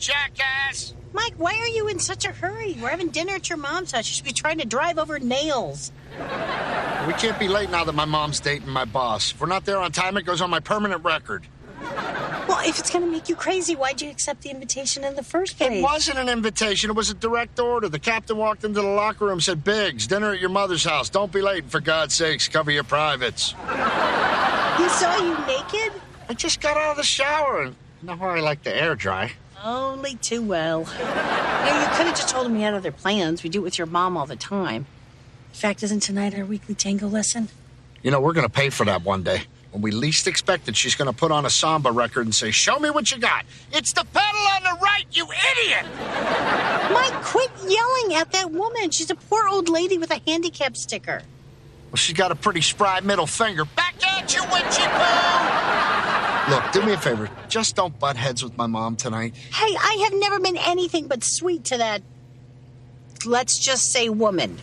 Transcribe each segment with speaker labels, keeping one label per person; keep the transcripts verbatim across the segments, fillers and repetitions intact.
Speaker 1: jackass!
Speaker 2: Mike, why are you in such a hurry? We're having dinner at your mom's house. You should be trying to drive over nails.
Speaker 3: We can't be late now that my mom's dating my boss. If we're not there on time, it goes on my permanent record.
Speaker 2: Well, if it's going to make you crazy, why'd you accept the invitation in the first place?
Speaker 3: It wasn't an invitation. It was a direct order. The captain walked into the locker room, said, Biggs, dinner at your mother's house. Don't be late. For God's sakes, cover your privates.
Speaker 2: He saw you naked?
Speaker 3: I just got out of the shower. And you know how I like the air dry.
Speaker 2: Only too well. You know, you could have just told him you had other plans. We do it with your mom all the time. In fact, isn't tonight our weekly tango lesson?
Speaker 3: You know, we're going to pay for that one day. When we least expect it, she's going to put on a samba record and say, show me what you got. It's the pedal on the right, you idiot!
Speaker 2: Mike, quit yelling at that woman. She's a poor old lady with a handicap sticker.
Speaker 3: Well, she's got a pretty spry middle finger. Back at you, witchy poo! Look, do me a favor. Just don't butt heads with my mom tonight.
Speaker 2: Hey, I have never been anything but sweet to that, let's just say, woman.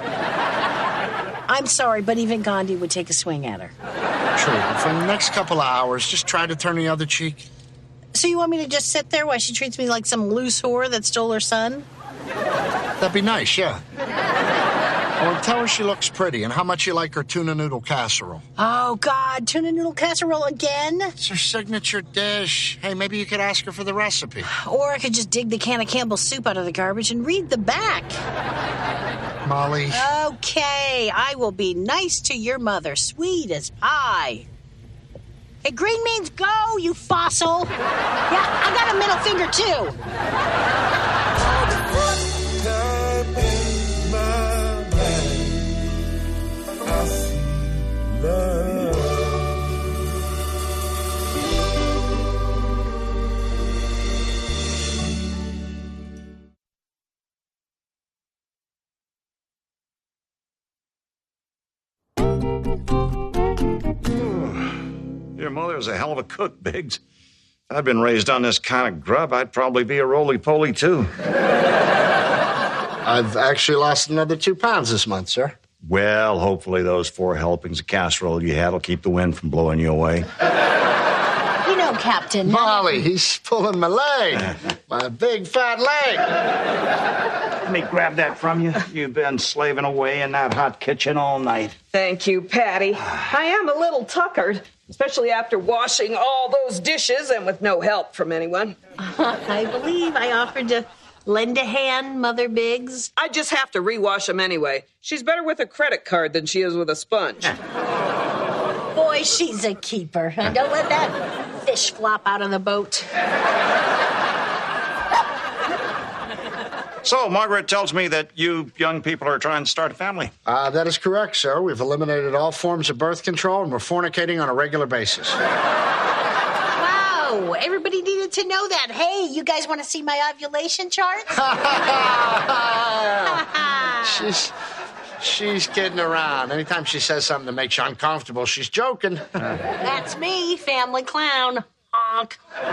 Speaker 2: I'm sorry, but even Gandhi would take a swing at her.
Speaker 3: True. For the next couple of hours, just try to turn the other cheek.
Speaker 2: So you want me to just sit there while she treats me like some loose whore that stole her son?
Speaker 3: That'd be nice, yeah. Or tell her she looks pretty and how much you like her tuna noodle casserole.
Speaker 2: Oh, God, tuna noodle casserole again?
Speaker 3: It's her signature dish. Hey, maybe you could ask her for the recipe.
Speaker 2: Or I could just dig the can of Campbell's soup out of the garbage and read the back.
Speaker 3: Molly.
Speaker 2: Okay, I will be nice to your mother, sweet as pie. Hey, green means go, you fossil. Yeah, I got a middle finger, too.
Speaker 4: Your mother was a hell of a cook, Biggs. If I'd been raised on this kind of grub, I'd probably be a roly-poly, too.
Speaker 3: I've actually lost another two pounds this month, sir.
Speaker 4: Well, hopefully those four helpings of casserole you had will keep the wind from blowing you away.
Speaker 2: You know, Captain.
Speaker 3: Molly, he's pulling my leg. My big, fat leg.
Speaker 4: Let me grab that from you. You've been slaving away in that hot kitchen all night.
Speaker 5: Thank you, Patty. I am a little tuckered, especially after washing all those dishes and with no help from anyone.
Speaker 2: I believe I offered to lend a hand, Mother Biggs.
Speaker 5: I just have to rewash them anyway. She's better with a credit card than she is with a sponge.
Speaker 2: Boy, she's a keeper. Don't let that fish flop out of the boat.
Speaker 4: So, Margaret tells me that you young people are trying to start a family.
Speaker 3: Uh, that is correct, sir. We've eliminated all forms of birth control, and we're fornicating on a regular basis.
Speaker 2: Wow, everybody needed to know that. Hey, you guys want to see my ovulation chart?
Speaker 3: she's, she's kidding around. Anytime she says something that makes you uncomfortable, she's joking.
Speaker 2: That's me, family clown. Honk.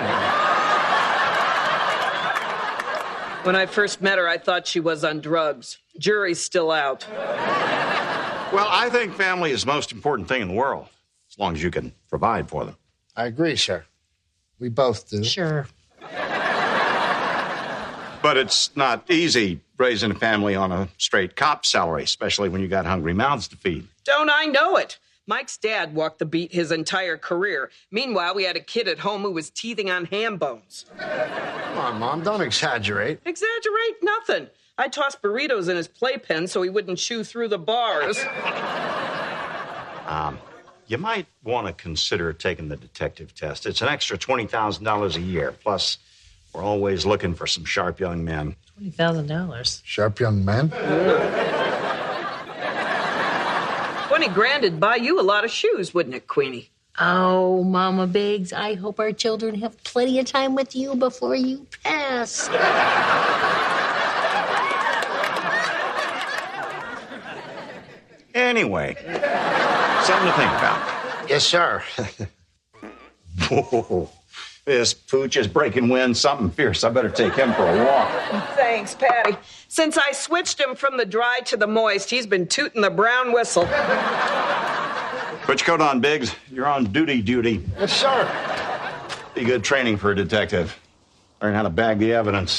Speaker 5: When I first met her, I thought she was on drugs. Jury's still out.
Speaker 4: Well, I think family is the most important thing in the world, as long as you can provide for them.
Speaker 3: I agree, sir. We both do.
Speaker 2: Sure.
Speaker 4: But it's not easy raising a family on a straight cop salary, especially when you got hungry mouths to feed.
Speaker 5: Don't I know it? Mike's dad walked the beat his entire career. Meanwhile, we had a kid at home who was teething on ham bones.
Speaker 3: Come on, Mom, don't exaggerate.
Speaker 5: Exaggerate nothing. I tossed burritos in his playpen so he wouldn't chew through the bars.
Speaker 4: Um, you might want to consider taking the detective test. It's an extra twenty thousand dollars a year. Plus, we're always looking for some sharp young men.
Speaker 2: twenty thousand dollars.
Speaker 3: Sharp young men?
Speaker 5: Twenty grand'd buy you a lot of shoes, wouldn't it, Queenie?
Speaker 2: Oh, Mama Biggs, I hope our children have plenty of time with you before you pass.
Speaker 4: Anyway, something to think about.
Speaker 3: Yes, sir.
Speaker 4: Whoa, this pooch is breaking wind, something fierce. I better take him for a walk.
Speaker 5: Thanks, Patty. Since I switched him from the dry to the moist, he's been tooting the brown whistle.
Speaker 4: Put your coat on, Biggs. You're on duty duty.
Speaker 3: Yes, sir.
Speaker 4: Be good training for a detective. Learn how to bag the evidence.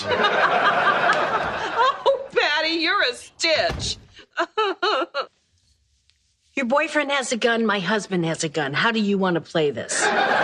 Speaker 5: Oh, Patty, you're a stitch.
Speaker 2: Your boyfriend has a gun, my husband has a gun. How do you want to play this?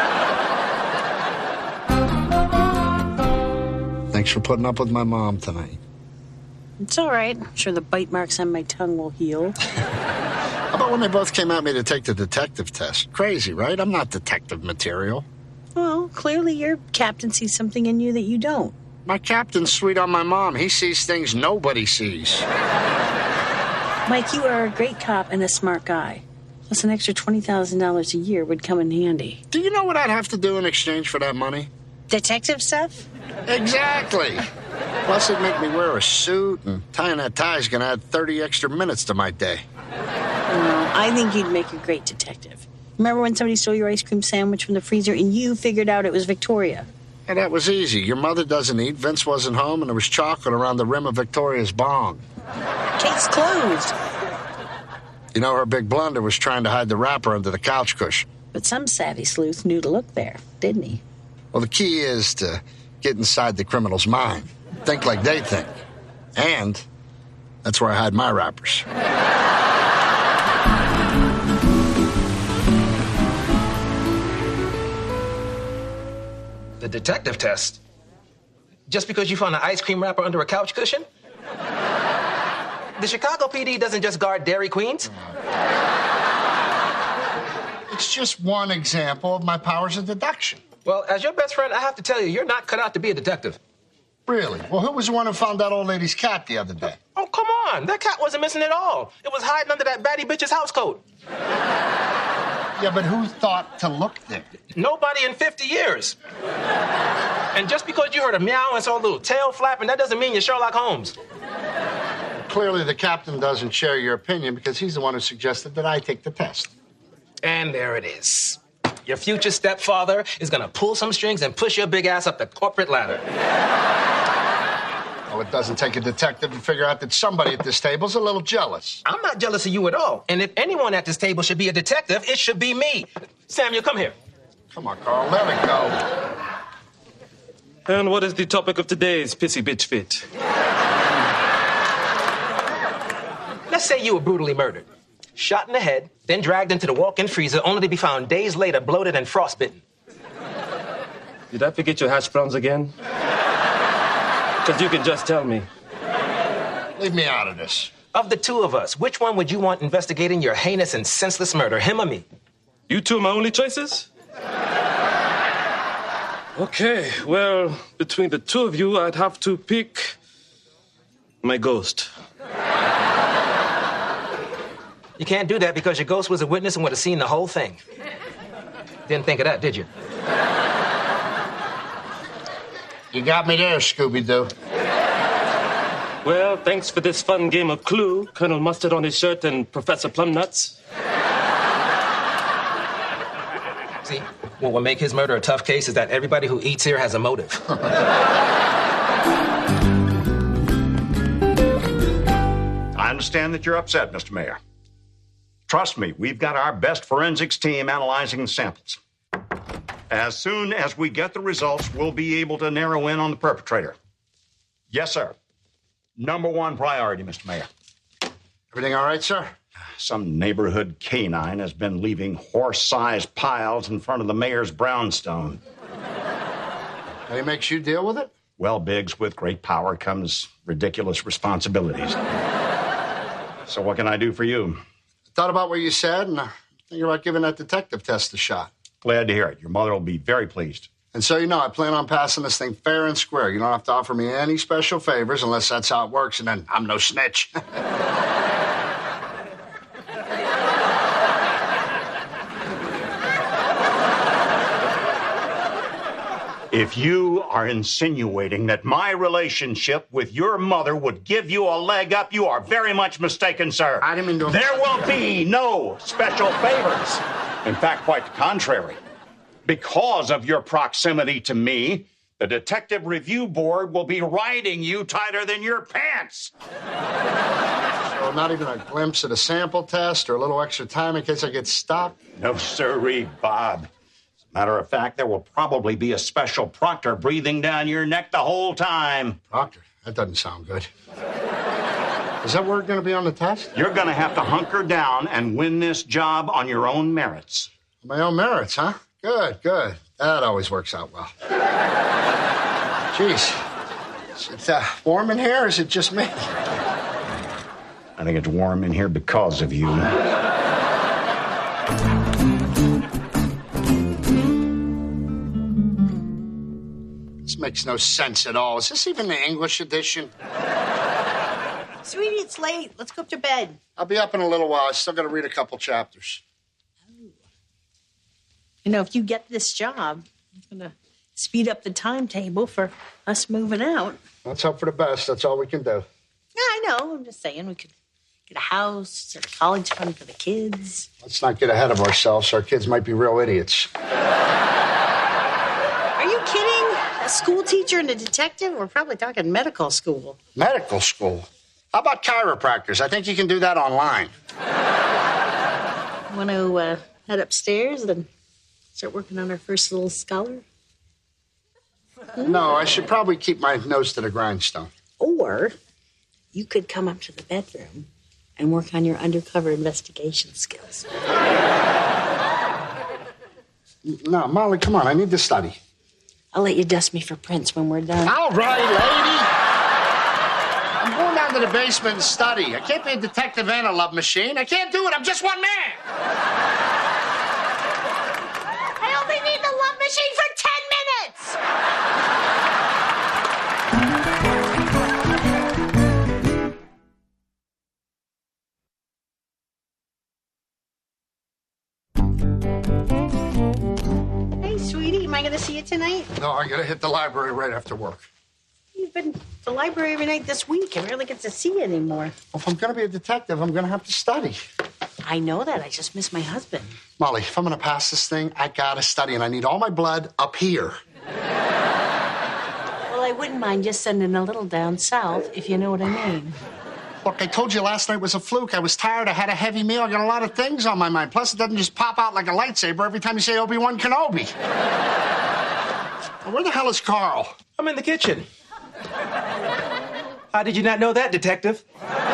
Speaker 3: Thanks for putting up with my mom tonight.
Speaker 2: It's all right. I'm sure the bite marks on my tongue will heal.
Speaker 3: How about when they both came at me to take the detective test? Crazy, right? I'm not detective material.
Speaker 2: Well, clearly your captain sees something in you that you don't.
Speaker 3: My captain's sweet on my mom. He sees things nobody sees.
Speaker 2: Mike, you are a great cop and a smart guy. Plus, an extra twenty thousand dollars a year would come in handy.
Speaker 3: Do you know what I'd have to do in exchange for that money?
Speaker 2: Detective stuff?
Speaker 3: Exactly. Plus, it'd make me wear a suit, and tying that tie is going to add thirty extra minutes to my day.
Speaker 2: Well, I think you'd make a great detective. Remember when somebody stole your ice cream sandwich from the freezer and you figured out it was Victoria?
Speaker 3: And that was easy. Your mother doesn't eat, Vince wasn't home, and there was chocolate around the rim of Victoria's bong.
Speaker 2: Case closed.
Speaker 3: You know, her big blunder was trying to hide the wrapper under the couch cushion.
Speaker 2: But some savvy sleuth knew to look there, didn't he?
Speaker 3: Well, the key is to get inside the criminal's mind. Think like they think. And that's where I hide my wrappers.
Speaker 1: The detective test? Just because you found an ice cream wrapper under a couch cushion? The Chicago P D doesn't just guard Dairy Queens.
Speaker 3: It's just one example of my powers of deduction.
Speaker 1: Well, as your best friend, I have to tell you, you're not cut out to be a detective.
Speaker 3: Really? Well, who was the one who found that old lady's cat the other day?
Speaker 1: Oh, come on. That cat wasn't missing at all. It was hiding under that batty bitch's housecoat.
Speaker 3: Yeah, but who thought to look there?
Speaker 1: Nobody in fifty years. And just because you heard a meow and saw a little tail flapping, that doesn't mean you're Sherlock Holmes.
Speaker 3: Clearly, the captain doesn't share your opinion because he's the one who suggested that I take the test.
Speaker 1: And there it is. Your future stepfather is going to pull some strings and push your big ass up the corporate ladder.
Speaker 3: Oh, it doesn't take a detective to figure out that somebody at this table's a little jealous.
Speaker 1: I'm not jealous of you at all. And if anyone at this table should be a detective, it should be me. Samuel, come here.
Speaker 3: Come on, Carl, let it go.
Speaker 6: And what is the topic of today's Pissy Bitch Fit?
Speaker 1: Let's say you were brutally murdered. Shot in the head, then dragged into the walk-in freezer, only to be found days later bloated and frostbitten.
Speaker 6: Did I forget your hash browns again? Because you can just tell me.
Speaker 3: Leave me out of this.
Speaker 1: Of the two of us, which one would you want investigating your heinous and senseless murder, him or me?
Speaker 6: You two are my only choices? Okay, well, between the two of you, I'd have to pick my ghost.
Speaker 1: You can't do that because your ghost was a witness and would have seen the whole thing. Didn't think of that, did you?
Speaker 3: You got me there, Scooby-Doo.
Speaker 6: Well, thanks for this fun game of Clue, Colonel Mustard on his shirt and Professor Plumnuts.
Speaker 1: See, what will make his murder a tough case is that everybody who eats here has a motive.
Speaker 4: I understand that you're upset, Mister Mayor. Trust me, we've got our best forensics team analyzing the samples. As soon as we get the results, we'll be able to narrow in on the perpetrator. Yes, sir. Number one priority, Mister Mayor.
Speaker 3: Everything all right, sir?
Speaker 4: Some neighborhood canine has been leaving horse-sized piles in front of the mayor's brownstone.
Speaker 3: And he makes you deal with it?
Speaker 4: Well, Biggs, with great power comes ridiculous responsibilities. So what can I do for you?
Speaker 3: Thought about what you said, and I'm thinking about giving that detective test a shot.
Speaker 4: Glad to hear it. Your mother will be very pleased.
Speaker 3: And so, you know, I plan on passing this thing fair and square. You don't have to offer me any special favors unless that's how it works, and then I'm no snitch.
Speaker 4: If you are insinuating that my relationship with your mother would give you a leg up, you are very much mistaken, sir.
Speaker 3: I didn't mean to...
Speaker 4: There will be no special favors. In fact, quite the contrary. Because of your proximity to me, the Detective Review Board will be riding you tighter than your pants.
Speaker 3: So not even a glimpse at a sample test or a little extra time in case I get stopped?
Speaker 4: No, sirree, Bob. Matter of fact, there will probably be a special proctor breathing down your neck the whole time.
Speaker 3: Proctor? That doesn't sound good. Is that word going to be on the test?
Speaker 4: You're going to have to hunker down and win this job on your own merits.
Speaker 3: My own merits, huh? Good, good. That always works out well. Jeez. Is it uh, warm in here, or is it just me?
Speaker 4: I think it's warm in here because of you.
Speaker 3: This makes no sense at all. Is this even the English edition?
Speaker 2: Sweetie, it's late. Let's go up to bed.
Speaker 3: I'll be up in a little while. I still got to read a couple chapters.
Speaker 2: You know, if you get this job, it's going to speed up the timetable for us moving out.
Speaker 3: Let's hope for the best. That's all we can do.
Speaker 2: Yeah, I know. I'm just saying we could get a house or a college fund for the kids.
Speaker 3: Let's not get ahead of ourselves. Our kids might be real idiots.
Speaker 2: Are you kidding? A school teacher and a detective? We're probably talking medical school.
Speaker 3: Medical school? How about chiropractors? I think you can do that online.
Speaker 2: Want to uh, head upstairs and start working on our first little scholar?
Speaker 3: No, I should probably keep my nose to the grindstone.
Speaker 2: Or you could come up to the bedroom and work on your undercover investigation skills.
Speaker 3: No, Molly, come on. I need to study.
Speaker 2: I'll let you dust me for prints when we're done.
Speaker 3: All right, lady. I'm going down to the basement and study. I can't be a detective and a love machine. I can't do it. I'm just one man.
Speaker 2: I only need the love machine for ten minutes! Hey, sweetie, am I going to see you tonight?
Speaker 3: No, I got to hit the library right after work.
Speaker 2: You've been to the library every night this week. I rarely get to see you anymore.
Speaker 3: Well, if I'm going to be a detective, I'm going to have to study.
Speaker 2: I know that. I just miss my husband.
Speaker 3: Molly, if I'm going to pass this thing, I got to study, and I need all my blood up here.
Speaker 2: Well, I wouldn't mind just sending a little down south, if you know what I mean.
Speaker 3: Look, I told you last night was a fluke. I was tired. I had a heavy meal. I got a lot of things on my mind. Plus, it doesn't just pop out like a lightsaber every time you say Obi-Wan Kenobi. Where the hell is Carl?
Speaker 1: I'm in the kitchen. How did you not know that, detective?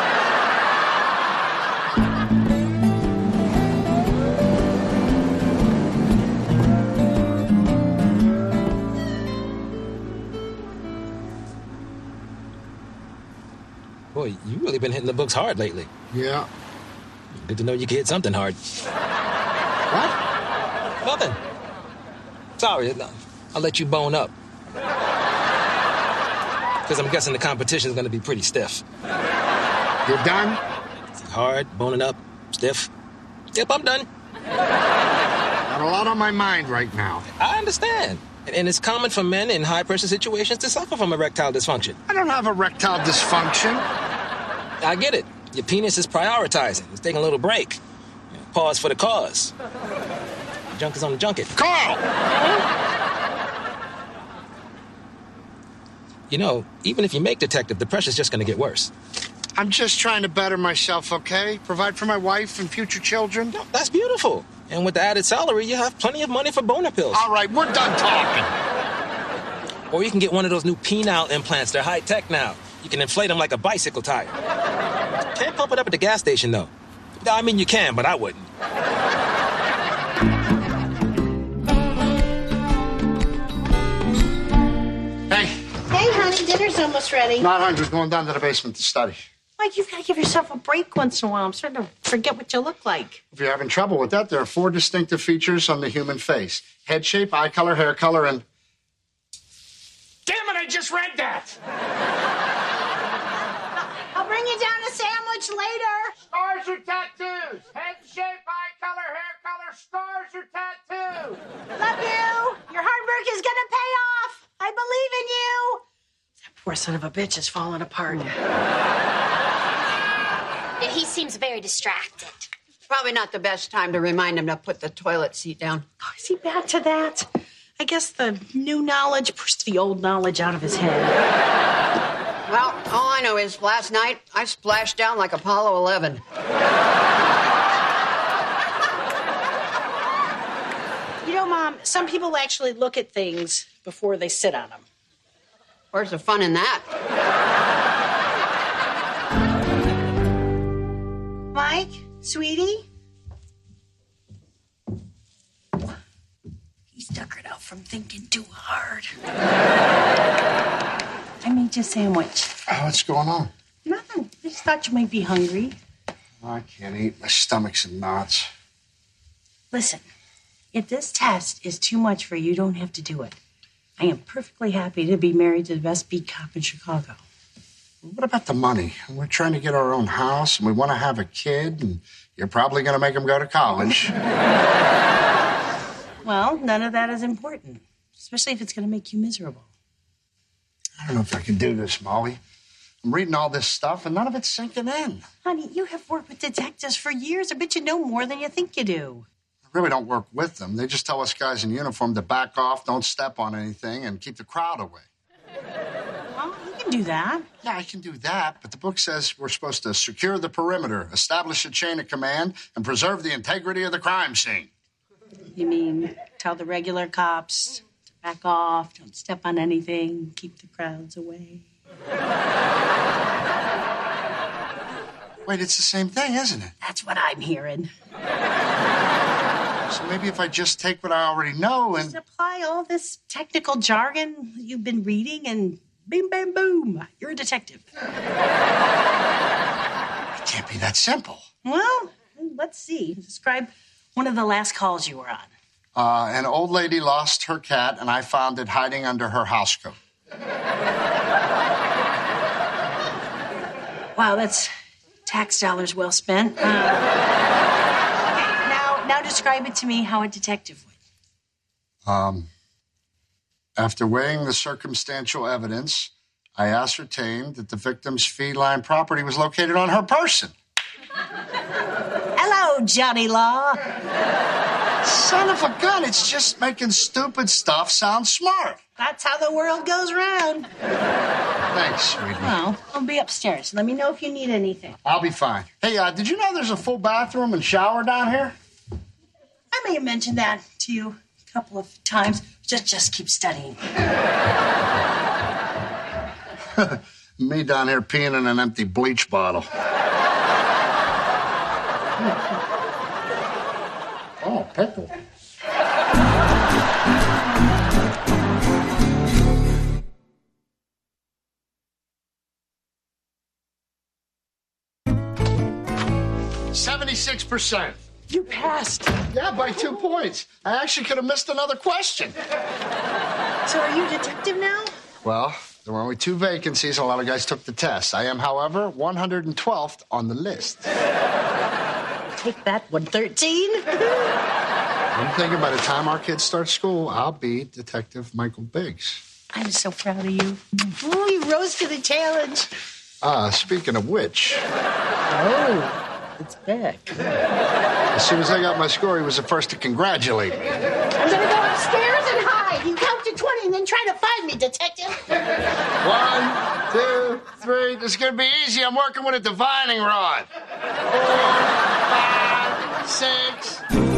Speaker 1: Boy, you really been hitting the books hard lately.
Speaker 3: Yeah.
Speaker 1: Good to know you can hit something hard.
Speaker 3: What?
Speaker 1: Nothing. Sorry, I'll let you bone up. Because I'm guessing the competition is going to be pretty stiff.
Speaker 3: You're done?
Speaker 1: Hard, boning up, stiff. Yep, I'm done.
Speaker 3: Got a lot on my mind right now.
Speaker 1: I understand. And, and it's common for men in high-pressure situations to suffer from erectile dysfunction.
Speaker 3: I don't have erectile dysfunction.
Speaker 1: I get it. Your penis is prioritizing. It's taking a little break. Pause for the cause. Junk is on the junket.
Speaker 3: Carl!
Speaker 1: You know, even if you make detective, the pressure's just going to get worse.
Speaker 3: I'm just trying to better myself, okay? Provide for my wife and future children.
Speaker 1: No, that's beautiful. And with the added salary, you have plenty of money for boner pills.
Speaker 3: All right, we're done talking.
Speaker 1: Or you can get one of those new penile implants. They're high-tech now. You can inflate them like a bicycle tire. Can't pump it up at the gas station, though. I mean, you can, but I wouldn't.
Speaker 3: Hey.
Speaker 2: Hey, honey, dinner's almost ready.
Speaker 3: Not hungry. Going down to the basement to study.
Speaker 2: Mike, you've got to give yourself a break once in a while. I'm starting to forget what you look like.
Speaker 3: If you're having trouble with that, there are four distinctive features on the human face. Head shape, eye color, hair color, and... Damn it, I just read that!
Speaker 2: I'll bring you down a sandwich later.
Speaker 3: Scars or tattoos? Head shape, eye color, hair color, scars or tattoos?
Speaker 2: Love you. Your hard work is going to pay off. I believe in you. That poor son of a bitch is falling apart.
Speaker 7: Yeah, he seems very distracted.
Speaker 5: Probably not the best time to remind him to put the toilet seat down.
Speaker 2: Oh, is he back to that? I guess the new knowledge pushed the old knowledge out of his head.
Speaker 5: Well, all I know is last night I splashed down like Apollo eleven.
Speaker 2: You know, Mom, some people actually look at things before they sit on them.
Speaker 8: Where's the fun in that?
Speaker 2: Mike, sweetie? He stuck it out from thinking too hard. I made you a sandwich.
Speaker 3: Oh, what's going on?
Speaker 2: Nothing. I just thought you might be hungry.
Speaker 3: I can't eat. My stomach's in knots.
Speaker 2: Listen, if this test is too much for you, you don't have to do it. I am perfectly happy to be married to the best beat cop in Chicago.
Speaker 3: What about the money? We're trying to get our own house, and we want to have a kid, and you're probably going to make him go to college.
Speaker 2: Well, none of that is important, especially if it's going to make you miserable.
Speaker 3: I don't know if I can do this, Molly. I'm reading all this stuff, and none of it's sinking in.
Speaker 2: Honey, you have worked with detectives for years. I bet you know more than you think you do.
Speaker 3: I really don't work with them. They just tell us guys in uniform to back off, don't step on anything, and keep the crowd away.
Speaker 2: Well, you can do that.
Speaker 3: Yeah, I can do that, but the book says we're supposed to secure the perimeter, establish a chain of command, and preserve the integrity of the crime scene.
Speaker 2: You mean tell the regular cops to back off, don't step on anything, keep the crowds away?
Speaker 3: Wait, it's the same thing, isn't it?
Speaker 2: That's what I'm hearing.
Speaker 3: So maybe if I just take what I already know and...
Speaker 2: Just apply all this technical jargon that you've been reading and bing, bam, boom, you're a detective.
Speaker 3: It can't be that simple.
Speaker 2: Well, let's see. Describe one of the last calls you were on.
Speaker 3: Uh, an old lady lost her cat, and I found it hiding under her housecoat.
Speaker 2: Wow, that's tax dollars well spent. Uh, now, now describe it to me how a detective would.
Speaker 3: Um, after weighing the circumstantial evidence, I ascertained that the victim's feline property was located on her person.
Speaker 2: Hello, Johnny Law.
Speaker 3: Son of a gun, it's just making stupid stuff sound smart.
Speaker 2: That's how the world goes round.
Speaker 3: Thanks, sweetie.
Speaker 2: Well, I'll be upstairs. Let me know if you need anything.
Speaker 3: I'll be fine. Hey, uh, did you know there's a full bathroom and shower down here?
Speaker 2: I may have mentioned that to you a couple of times. Just, just keep studying.
Speaker 3: Me down here peeing in an empty bleach bottle. Oh, pickle. Seventy-six percent.
Speaker 2: You passed.
Speaker 3: Yeah, by two points. I actually could have missed another question.
Speaker 2: So are you a detective now?
Speaker 3: Well, there were only two vacancies, and a lot of guys took the test. I am, however, one hundred twelfth on the list.
Speaker 2: Take that, one thirteen.
Speaker 3: I'm thinking by the time our kids start school, I'll be Detective Michael Biggs.
Speaker 2: I'm so proud of you. Oh, you rose to the challenge.
Speaker 3: Ah, uh, speaking of which...
Speaker 2: Oh, it's back.
Speaker 3: As soon as I got my score, he was the first to congratulate me.
Speaker 2: I'm gonna go upstairs and hide. You count to twenty and then try to find me, detective.
Speaker 3: One, two, three. This is gonna be easy. I'm working with a divining rod. Four, five, six...